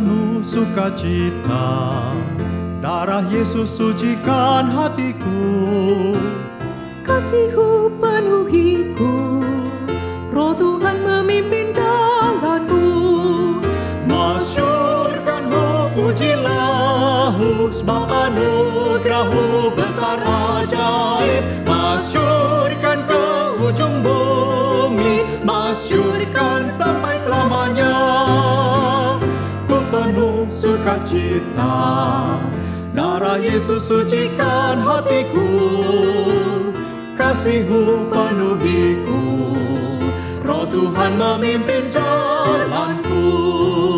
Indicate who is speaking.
Speaker 1: penuh sukacita, darah Yesus sucikan hatiku.
Speaker 2: Kasih-Mu penuhiku, Roh Tuhan memimpin jalanku.
Speaker 1: Masyurkan-Hu, pujilah-Hu, sebab anugerah-Hu besar ajaib. Masyurkan ke ujung bumi, masyurkan sampai selamanya. Ku penuh sukacita, darah Yesus sucikan hatiku. Kasih-Hu penuhiku, Roh Tuhan memimpin jalanku.